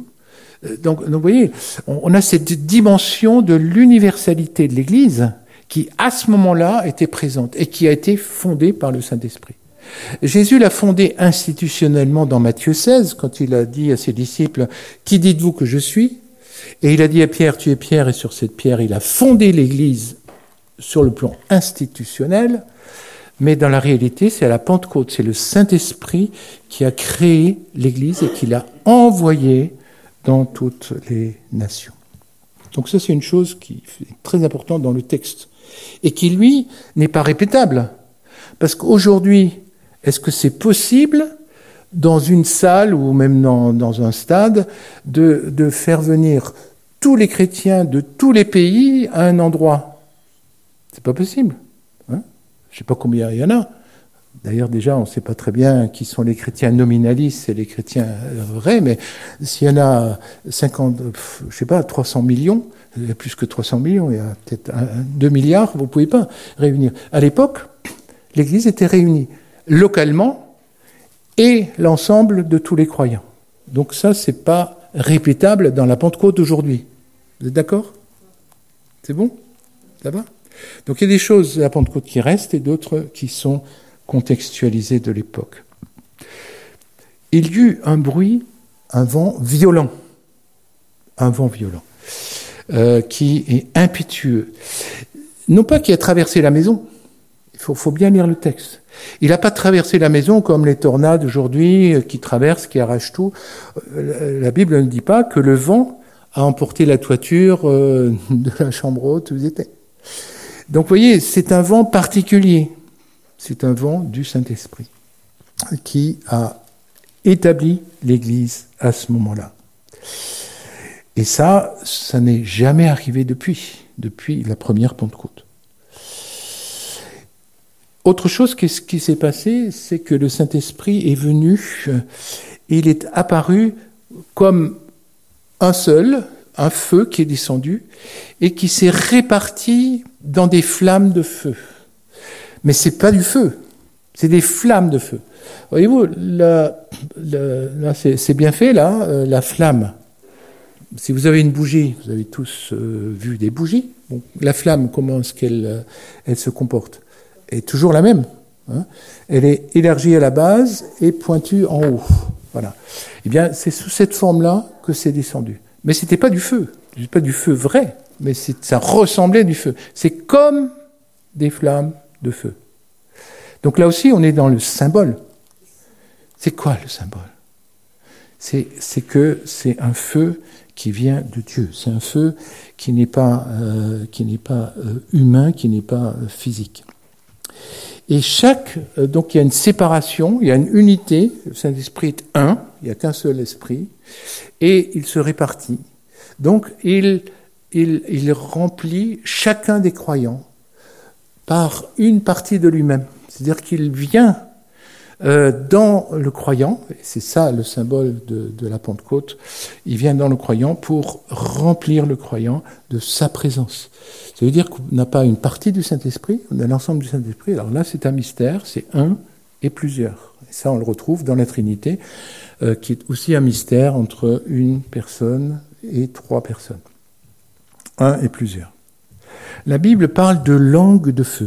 Donc, donc, vous voyez, on a cette dimension de l'universalité de l'Église qui, à ce moment-là, était présente et qui a été fondée par le Saint-Esprit. Jésus l'a fondée institutionnellement dans Matthieu seize, quand il a dit à ses disciples « Qui dites-vous que je suis ?» Et il a dit à Pierre « Tu es Pierre » et sur cette pierre, il a fondé l'Église sur le plan institutionnel, mais dans la réalité, c'est à la Pentecôte, c'est le Saint-Esprit qui a créé l'Église et qui l'a envoyée dans toutes les nations. Donc ça, c'est une chose qui est très importante dans le texte et qui, lui, n'est pas répétable. Parce qu'aujourd'hui, est-ce que c'est possible, dans une salle ou même dans, dans un stade, de, de faire venir tous les chrétiens de tous les pays à un endroit? C'est pas possible. Hein? Je ne sais pas combien il y en a. D'ailleurs, déjà, on ne sait pas très bien qui sont les chrétiens nominalistes et les chrétiens vrais, mais s'il y en a cinquante, je ne sais pas, trois cents millions, il y a plus que trois cents millions, il y a peut-être deux milliards, vous ne pouvez pas réunir. À l'époque, l'Église était réunie localement et l'ensemble de tous les croyants. Donc ça, ce n'est pas répétable dans la Pentecôte d'aujourd'hui. Vous êtes d'accord? C'est bon? Ça va? Donc il y a des choses de la Pentecôte qui restent et d'autres qui sont contextualisées de l'époque. Il y eut un bruit, un vent violent, un vent violent, euh, qui est impétueux. Non pas qui a traversé la maison, il faut, faut bien lire le texte. Il n'a pas traversé la maison comme les tornades aujourd'hui qui traversent, qui arrachent tout. La Bible ne dit pas que le vent a emporté la toiture euh, de la chambre haute où ils étaient. Donc vous voyez, c'est un vent particulier. C'est un vent du Saint-Esprit qui a établi l'Église à ce moment-là. Et ça, ça n'est jamais arrivé depuis, depuis la première Pentecôte. Autre chose qui, qui s'est passé, c'est que le Saint-Esprit est venu, il est apparu comme un seul, un feu qui est descendu et qui s'est réparti dans des flammes de feu. Mais c'est pas du feu, c'est des flammes de feu. Voyez-vous, là, là, là c'est, c'est bien fait, là, euh, la flamme. Si vous avez une bougie, vous avez tous euh, vu des bougies. Bon, la flamme, comment est-ce qu'elle euh, elle se comporte? Elle est toujours la même. Hein. Elle est élargie à la base et pointue en haut. Voilà. Eh bien, c'est sous cette forme-là que c'est descendu. Mais c'était pas du feu. C'est pas du feu vrai, mais c'est, ça ressemblait à du feu. C'est comme des flammes de feu. Donc là aussi, on est dans le symbole. C'est quoi le symbole? C'est, c'est que c'est un feu qui vient de Dieu. C'est un feu qui n'est pas, euh, qui n'est pas euh, humain, qui n'est pas euh, physique. Et chaque, euh, donc il y a une séparation, il y a une unité. Le Saint-Esprit est un, il n'y a qu'un seul esprit, et il se répartit. Donc il, il, il remplit chacun des croyants par une partie de lui-même. C'est-à-dire qu'il vient euh, dans le croyant, et c'est ça le symbole de, de la Pentecôte, il vient dans le croyant pour remplir le croyant de sa présence. Ça veut dire qu'on n'a pas une partie du Saint-Esprit, on a l'ensemble du Saint-Esprit. Alors là, c'est un mystère, c'est un et plusieurs. Et ça, on le retrouve dans la Trinité, euh, qui est aussi un mystère entre une personne et trois personnes. Un et plusieurs. La Bible parle de langue de feu.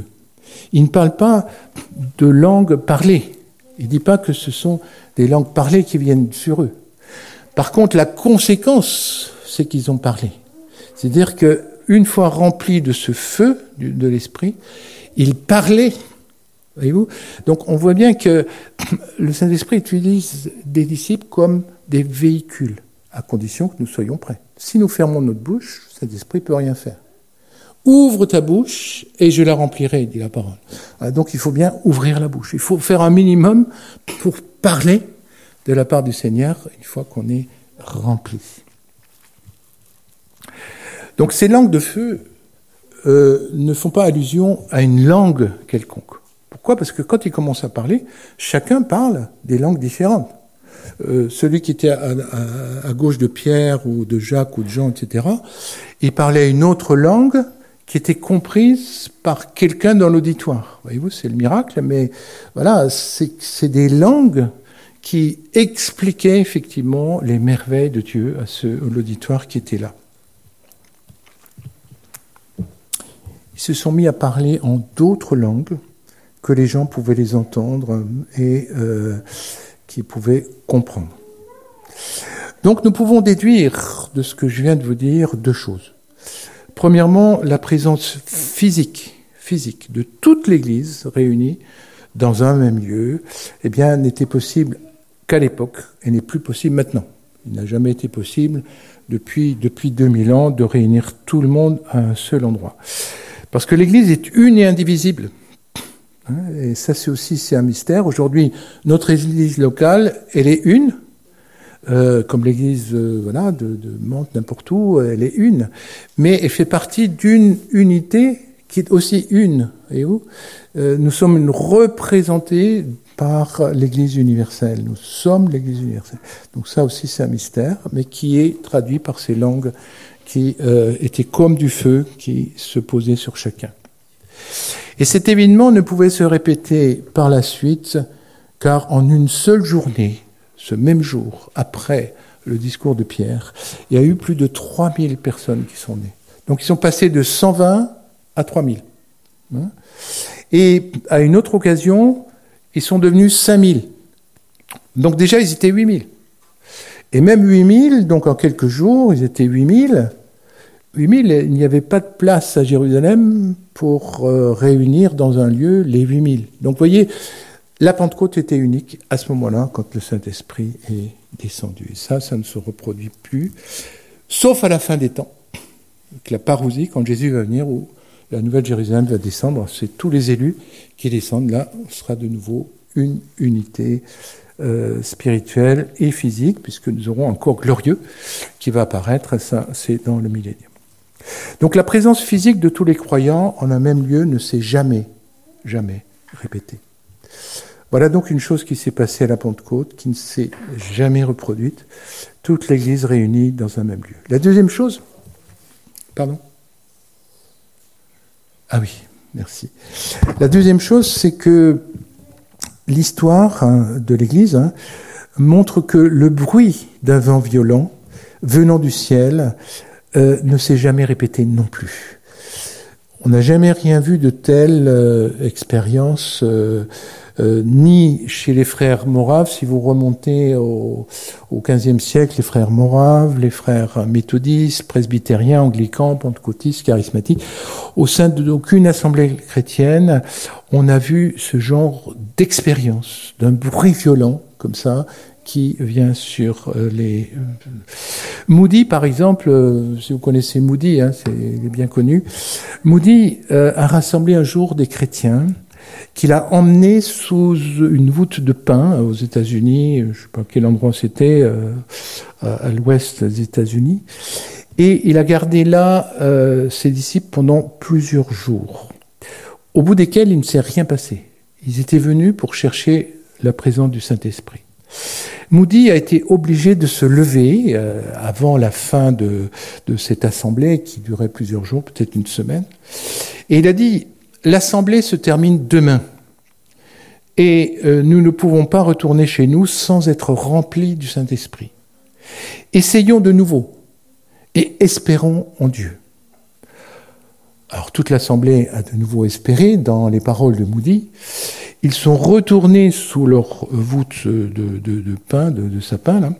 Il ne parle pas de langues parlées. Il ne dit pas que ce sont des langues parlées qui viennent sur eux. Par contre, la conséquence, c'est qu'ils ont parlé. C'est-à-dire qu'une fois remplis de ce feu de l'esprit, ils parlaient. Voyez-vous ? Donc on voit bien que le Saint-Esprit utilise des disciples comme des véhicules, à condition que nous soyons prêts. Si nous fermons notre bouche, le Saint-Esprit ne peut rien faire. Ouvre ta bouche et je la remplirai, dit la parole. Donc il faut bien ouvrir la bouche. Il faut faire un minimum pour parler de la part du Seigneur une fois qu'on est rempli. Donc ces langues de feu euh, ne font pas allusion à une langue quelconque. Pourquoi ? Parce que quand ils commencent à parler, chacun parle des langues différentes. Euh, celui qui était à, à, à gauche de Pierre ou de Jacques ou de Jean, et cetera, il parlait une autre langue qui était comprise par quelqu'un dans l'auditoire. Voyez-vous, c'est le miracle, mais voilà, c'est, c'est des langues qui expliquaient effectivement les merveilles de Dieu à, ce, à l'auditoire qui était là. Ils se sont mis à parler en d'autres langues que les gens pouvaient les entendre et euh, qui pouvaient comprendre. Donc nous pouvons déduire de ce que je viens de vous dire deux choses. Premièrement, la présence physique, physique de toute l'Église réunie dans un même lieu, eh bien, n'était possible qu'à l'époque et n'est plus possible maintenant. Il n'a jamais été possible depuis, depuis deux mille ans de réunir tout le monde à un seul endroit. Parce que l'Église est une et indivisible. Et ça, c'est aussi c'est un mystère. Aujourd'hui, notre Église locale, elle est une. Euh, comme l'église euh, voilà, de, de Mantes, n'importe où, elle est une, mais elle fait partie d'une unité qui est aussi une. Voyez-vous, euh, nous sommes représentés par l'Église universelle. Nous sommes l'Église universelle. Donc ça aussi, c'est un mystère, mais qui est traduit par ces langues qui euh, étaient comme du feu, qui se posaient sur chacun. Et cet événement ne pouvait se répéter par la suite, car en une seule journée, ce même jour, après le discours de Pierre, il y a eu plus de trois mille personnes qui sont nées. Donc ils sont passés de cent vingt à trois mille. Et à une autre occasion, ils sont devenus cinq mille. Donc déjà, ils étaient huit mille. Et même huit mille, donc en quelques jours, ils étaient huit mille. huit mille, il n'y avait pas de place à Jérusalem pour euh, réunir dans un lieu les huit mille. Donc vous voyez, la Pentecôte était unique à ce moment-là, quand le Saint-Esprit est descendu. Et ça, ça ne se reproduit plus, sauf à la fin des temps, avec la parousie, quand Jésus va venir, où la Nouvelle Jérusalem va descendre. C'est tous les élus qui descendent. Là, on sera de nouveau une unité euh, spirituelle et physique, puisque nous aurons un corps glorieux qui va apparaître. Ça, c'est dans le millénium. Donc la présence physique de tous les croyants en un même lieu ne s'est jamais, jamais répétée. Voilà donc une chose qui s'est passée à la Pentecôte, qui ne s'est jamais reproduite, toute l'Église réunie dans un même lieu. La deuxième chose, pardon ? Ah oui, merci. La deuxième chose, c'est que l'histoire hein, de l'Église hein, montre que le bruit d'un vent violent venant du ciel euh, ne s'est jamais répété non plus. On n'a jamais rien vu de telle euh, expérience, euh, euh, ni chez les frères moraves, si vous remontez au, au quinzième siècle, les frères moraves, les frères méthodistes, presbytériens, anglicans, pentecôtistes, charismatiques, au sein d'aucune assemblée chrétienne, on a vu ce genre d'expérience, d'un bruit violent, comme ça, qui vient sur les... Moody, par exemple, euh, si vous connaissez Moody, hein, c'est, il est bien connu, Moody euh, a rassemblé un jour des chrétiens qu'il a emmenés sous une voûte de pin aux États-Unis, je ne sais pas quel endroit c'était, euh, à, à l'ouest des États-Unis, et il a gardé là euh, ses disciples pendant plusieurs jours, au bout desquels il ne s'est rien passé. Ils étaient venus pour chercher la présence du Saint-Esprit. Moody a été obligé de se lever euh, avant la fin de, de cette assemblée qui durait plusieurs jours, peut-être une semaine. Et il a dit, l'assemblée se termine demain. Et euh, nous ne pouvons pas retourner chez nous sans être remplis du Saint-Esprit. Essayons de nouveau et espérons en Dieu. Alors toute l'assemblée a de nouveau espéré dans les paroles de Moody. Ils sont retournés sous leur voûte de, de, de pin, de, de sapin, là.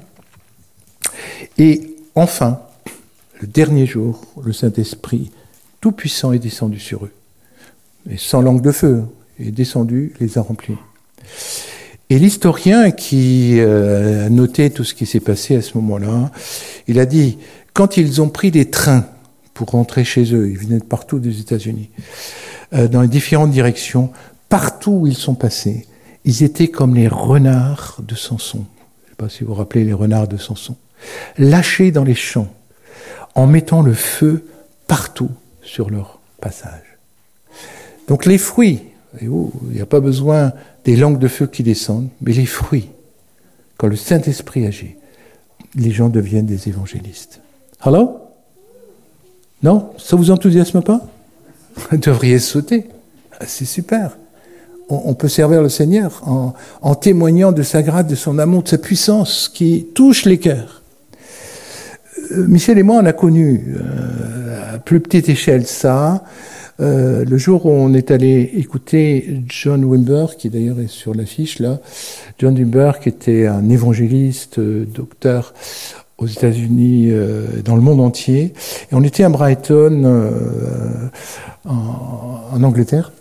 Et enfin, le dernier jour, le Saint-Esprit tout-puissant est descendu sur eux. Et sans langue de feu, est descendu, les a remplis. Et l'historien qui euh, a noté tout ce qui s'est passé à ce moment-là, il a dit, quand ils ont pris des trains pour rentrer chez eux, ils venaient de partout des États-Unis, euh, dans les différentes directions, partout où ils sont passés, ils étaient comme les renards de Samson. Je ne sais pas si vous vous rappelez les renards de Samson. Lâchés dans les champs, en mettant le feu partout sur leur passage. Donc les fruits, il n'y a pas besoin des langues de feu qui descendent, mais les fruits, quand le Saint-Esprit agit, les gens deviennent des évangélistes. Hello? Non? Ça vous enthousiasme pas? Vous devriez sauter. C'est super. On, on peut servir le Seigneur en, en témoignant de sa grâce, de son amour, de sa puissance qui touche les cœurs. Euh, Michel et moi, on a connu euh, à plus petite échelle ça. Euh, le jour où on est allé écouter John Wimber, qui d'ailleurs est sur l'affiche là, John Wimber qui était un évangéliste, euh, docteur aux États-Unis, euh, dans le monde entier, et on était à Brighton, euh, en, en Angleterre,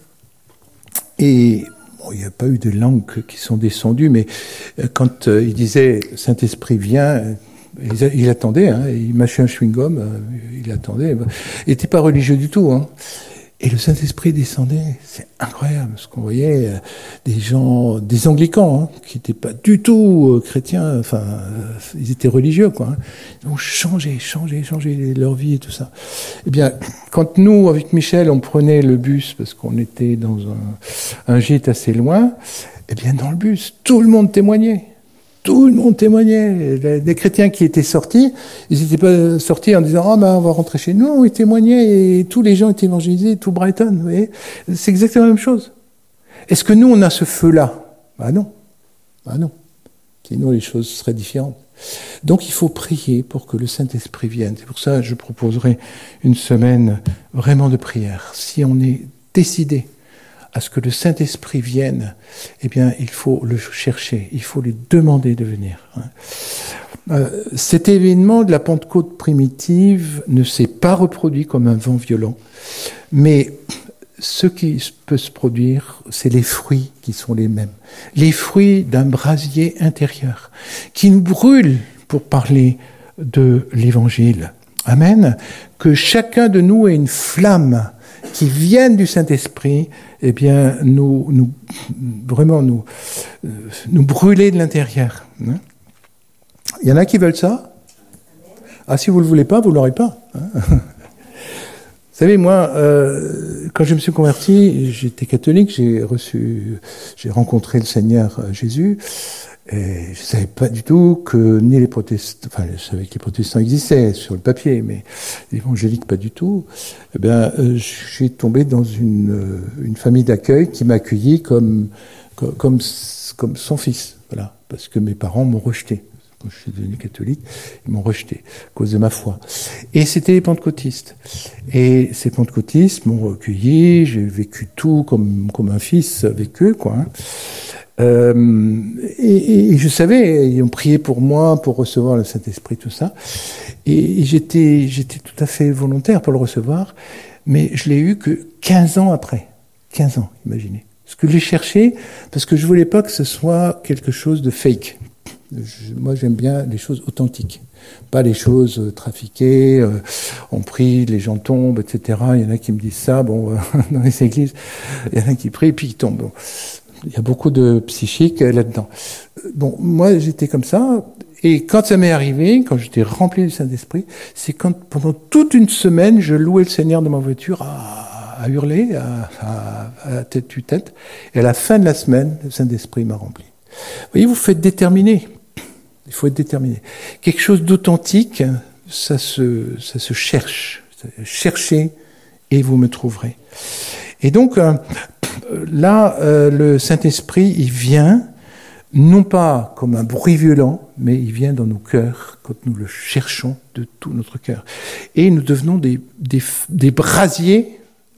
et bon, il n'y a pas eu de langues qui sont descendues, mais quand euh, il disait « Saint-Esprit, viens », il, il attendait, hein, il mâchait un chewing-gum, euh, il attendait, il n'était pas religieux du tout, hein. Et le Saint-Esprit descendait, c'est incroyable, ce qu'on voyait, euh, des gens, des anglicans, hein, qui n'étaient pas du tout euh, chrétiens, enfin, euh, ils étaient religieux, quoi. Hein. Ils ont changé, changé, changé leur vie et tout ça. Eh bien, quand nous, avec Michel, on prenait le bus, parce qu'on était dans un, un gîte assez loin, eh bien, dans le bus, tout le monde témoignait. Tout le monde témoignait. Les, les chrétiens qui étaient sortis, ils n'étaient pas sortis en disant « Ah, ben, on va rentrer chez nous ». Ils témoignaient et tous les gens étaient évangélisés, tout Brighton, vous voyez. C'est exactement la même chose. Est-ce que nous, on a ce feu-là? Ben non. Ben non. Sinon, les choses seraient différentes. Donc, il faut prier pour que le Saint-Esprit vienne. C'est pour ça que je proposerai une semaine vraiment de prière. Si on est décidé à ce que le Saint-Esprit vienne, eh bien, il faut le chercher, il faut lui demander de venir. Euh, cet événement de la Pentecôte primitive ne s'est pas reproduit comme un vent violent, mais ce qui peut se produire, c'est les fruits qui sont les mêmes. Les fruits d'un brasier intérieur, qui nous brûle pour parler de l'Évangile. Amen. Que chacun de nous ait une flamme qui viennent du Saint-Esprit, eh bien, nous, nous vraiment nous, euh, nous brûler de l'intérieur. Hein. Il y en a qui veulent ça? Ah, si vous ne le voulez pas, vous ne l'aurez pas. Hein. Vous savez, moi, euh, quand je me suis converti, j'étais catholique, j'ai reçu, j'ai rencontré le Seigneur Jésus, et je ne savais pas du tout que ni les protestants, enfin, je savais que les protestants existaient sur le papier, mais les évangéliques pas du tout. Eh bien, euh, j'ai tombé dans une, euh, une famille d'accueil qui m'a accueilli comme, comme, comme, comme son fils, voilà, parce que mes parents m'ont rejeté. Quand je suis devenu catholique, ils m'ont rejeté à cause de ma foi. Et c'était les pentecôtistes. Et ces pentecôtistes m'ont recueilli, j'ai vécu tout comme, comme un fils avec eux, quoi. Hein. Euh, et, et je savais, ils ont prié pour moi, pour recevoir le Saint-Esprit, tout ça. Et, et j'étais, j'étais tout à fait volontaire pour le recevoir, mais je l'ai eu que quinze ans après. quinze ans, imaginez. Ce que j'ai cherché, parce que je voulais pas que ce soit quelque chose de fake. Je, moi, j'aime bien les choses authentiques, pas les choses euh, trafiquées. Euh, on prie, les gens tombent, et cetera. Il y en a qui me disent ça. Bon, euh, dans les églises, il y en a qui prient et puis ils tombent. Bon. Il y a beaucoup de psychiques euh, là-dedans. Bon, moi, j'étais comme ça. Et quand ça m'est arrivé, quand j'étais rempli du Saint-Esprit, c'est quand pendant toute une semaine, je louais le Seigneur dans ma voiture à, à hurler, à, à, à tête tue tête. Et à la fin de la semaine, le Saint-Esprit m'a rempli. Vous voyez, vous faites déterminer. Il faut être déterminé. Quelque chose d'authentique, ça se, ça se cherche. Cherchez et vous me trouverez. Et donc, euh, là, euh, le Saint-Esprit, il vient, non pas comme un bruit violent, mais il vient dans nos cœurs quand nous le cherchons de tout notre cœur. Et nous devenons des, des, des brasiers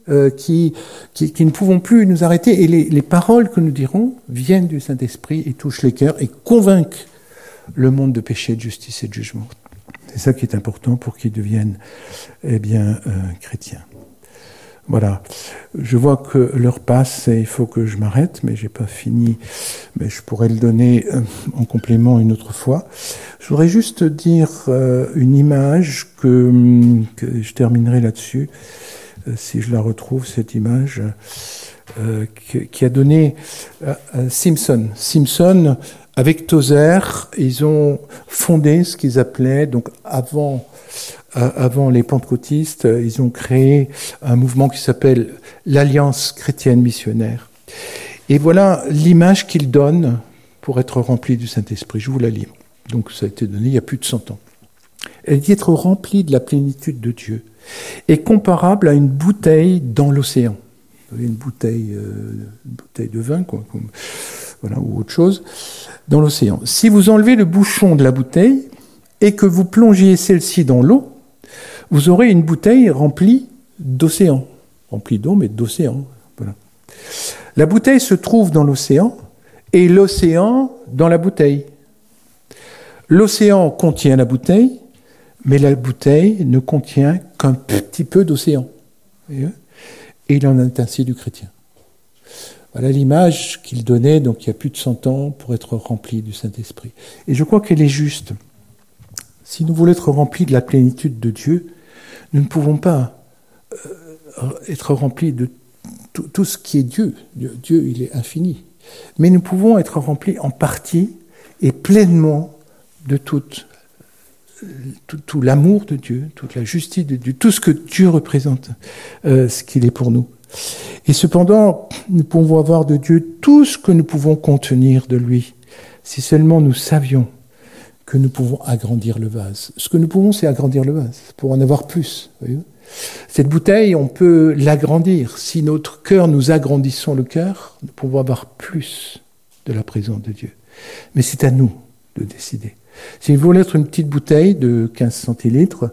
euh, qui, qui, qui ne pouvons plus nous arrêter. Et les, les paroles que nous dirons viennent du Saint-Esprit et touchent les cœurs et convainquent le monde de péché, de justice et de jugement. C'est ça qui est important pour qu'ils deviennent eh bien, euh, chrétiens. Voilà. Je vois que l'heure passe et il faut que je m'arrête, mais j'ai pas fini. Mais je pourrais le donner euh, en complément une autre fois. Je voudrais juste dire euh, une image que, que je terminerai là-dessus, euh, si je la retrouve, cette image, euh, qui, qui a donné euh, Simpson. Simpson, avec Tozer, ils ont fondé ce qu'ils appelaient, donc avant... Avant les pentecôtistes, ils ont créé un mouvement qui s'appelle l'Alliance chrétienne missionnaire. Et voilà l'image qu'ils donnent pour être remplis du Saint-Esprit. Je vous la lis. Donc ça a été donné il y a plus de cent ans. Elle dit être rempli de la plénitude de Dieu est comparable à une bouteille dans l'océan. Vous voyez, une bouteille, euh, une bouteille de vin, quoi, comme, voilà, ou autre chose, dans l'océan. Si vous enlevez le bouchon de la bouteille et que vous plongiez celle-ci dans l'eau, vous aurez une bouteille remplie d'océan. Remplie d'eau, mais d'océan. Voilà. La bouteille se trouve dans l'océan et l'océan dans la bouteille. L'océan contient la bouteille, mais la bouteille ne contient qu'un petit peu d'océan. Et il en est ainsi du chrétien. Voilà l'image qu'il donnait, donc il y a plus de cent ans, pour être rempli du Saint-Esprit. Et je crois qu'elle est juste. Si nous voulons être remplis de la plénitude de Dieu, nous ne pouvons pas euh, être remplis de tout, tout ce qui est Dieu. Dieu. Dieu, il est infini. Mais nous pouvons être remplis en partie et pleinement de toute, tout, tout l'amour de Dieu, toute la justice de Dieu, tout ce que Dieu représente, euh, ce qu'il est pour nous. Et cependant, nous pouvons avoir de Dieu tout ce que nous pouvons contenir de lui, si seulement nous savions que nous pouvons agrandir le vase. Ce que nous pouvons, c'est agrandir le vase, pour en avoir plus. Voyez ? Cette bouteille, on peut l'agrandir. Si notre cœur, nous agrandissons le cœur, nous pouvons avoir plus de la présence de Dieu. Mais c'est à nous de décider. Si vous voulez être une petite bouteille de quinze centilitres,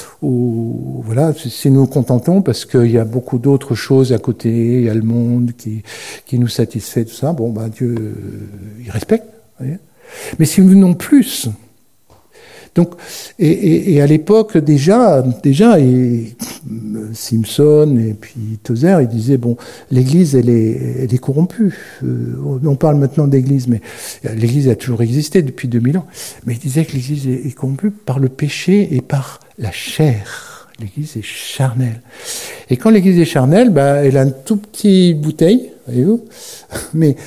ou voilà, si nous nous contentons, parce qu'il y a beaucoup d'autres choses à côté, il y a le monde qui, qui nous satisfait, tout ça, bon, bah, Dieu, euh, il respecte. Voyez ? Mais si nous venons plus, donc, et, et, et à l'époque, déjà, déjà, et Simpson et puis Tozer, ils disaient, bon, l'Église, elle est, elle est corrompue. Euh, on parle maintenant d'Église, mais l'Église a toujours existé depuis deux mille ans. Mais ils disaient que l'Église est, est corrompue par le péché et par la chair. L'Église est charnelle. Et quand l'Église est charnelle, bah, elle a une toute petite bouteille, voyez-vous, mais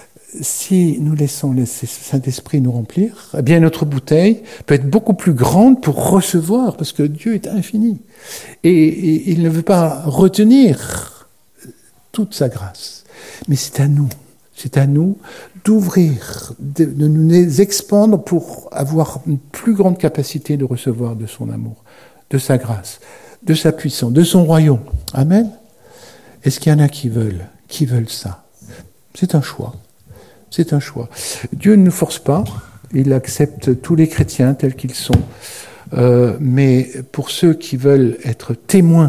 si nous laissons le Saint-Esprit nous remplir, eh bien notre bouteille peut être beaucoup plus grande pour recevoir, parce que Dieu est infini. Et, et il ne veut pas retenir toute sa grâce. Mais c'est à nous, c'est à nous d'ouvrir, de, de nous expandre pour avoir une plus grande capacité de recevoir de son amour, de sa grâce, de sa puissance, de son royaume. Amen. Est-ce qu'il y en a qui veulent, qui veulent ça? C'est un choix. C'est un choix. Dieu ne nous force pas, il accepte tous les chrétiens tels qu'ils sont, euh, mais pour ceux qui veulent être témoins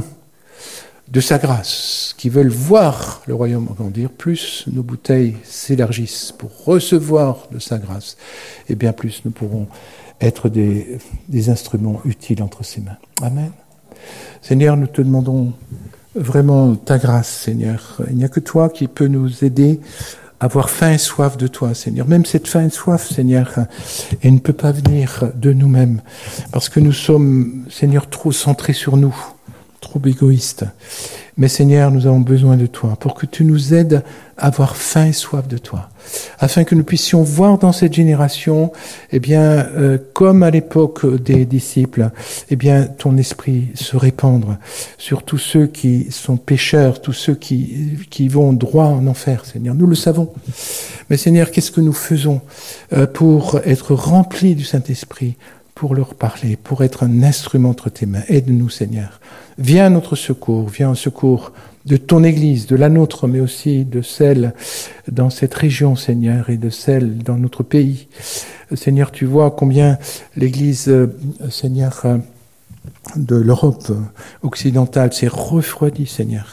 de sa grâce, qui veulent voir le royaume grandir, plus nos bouteilles s'élargissent pour recevoir de sa grâce, et bien plus nous pourrons être des, des instruments utiles entre ses mains. Amen. Seigneur, nous te demandons vraiment ta grâce, Seigneur. Il n'y a que toi qui peux nous aider avoir faim et soif de toi, Seigneur. Même cette faim et soif, Seigneur, elle ne peut pas venir de nous-mêmes, parce que nous sommes, Seigneur, trop centrés sur nous, trop égoïstes. Mais Seigneur, nous avons besoin de toi, pour que tu nous aides à avoir faim et soif de toi, afin que nous puissions voir dans cette génération, eh bien, euh, comme à l'époque des disciples, eh bien, ton esprit se répandre sur tous ceux qui sont pécheurs, tous ceux qui, qui vont droit en enfer, Seigneur. Nous le savons. Mais Seigneur, qu'est-ce que nous faisons euh, pour être remplis du Saint-Esprit, pour leur parler, pour être un instrument entre tes mains? Aide-nous, Seigneur. Viens à notre secours, viens au secours de ton Église, de la nôtre, mais aussi de celle dans cette région, Seigneur, et de celle dans notre pays. Seigneur, tu vois combien l'Église, Seigneur, de l'Europe occidentale s'est refroidie, Seigneur,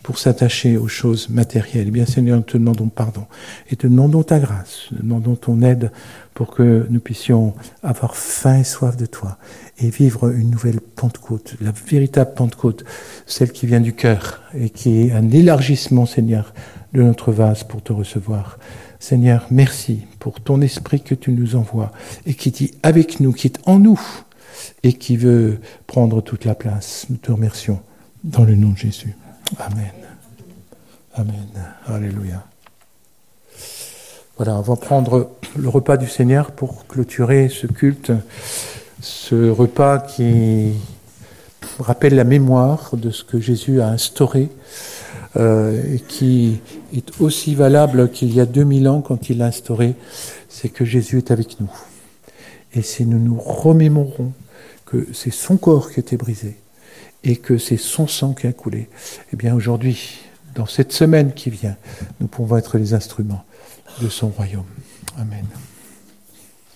pour s'attacher aux choses matérielles. Eh bien, Seigneur, nous te demandons pardon et te demandons ta grâce, nous demandons ton aide pour que nous puissions avoir faim et soif de toi et vivre une nouvelle Pentecôte, la véritable Pentecôte, celle qui vient du cœur et qui est un élargissement, Seigneur, de notre vase pour te recevoir. Seigneur, merci pour ton esprit que tu nous envoies et qui est avec nous, qui est en nous et qui veut prendre toute la place. Nous te remercions dans le nom de Jésus. Amen. Amen. Alléluia. Voilà, on va prendre le repas du Seigneur pour clôturer ce culte, ce repas qui rappelle la mémoire de ce que Jésus a instauré euh, et qui est aussi valable qu'il y a deux mille ans quand il l'a instauré, c'est que Jésus est avec nous. Et si nous nous remémorons que c'est son corps qui a été brisé et que c'est son sang qui a coulé, eh bien aujourd'hui, dans cette semaine qui vient, nous pouvons être les instruments de son royaume. Amen.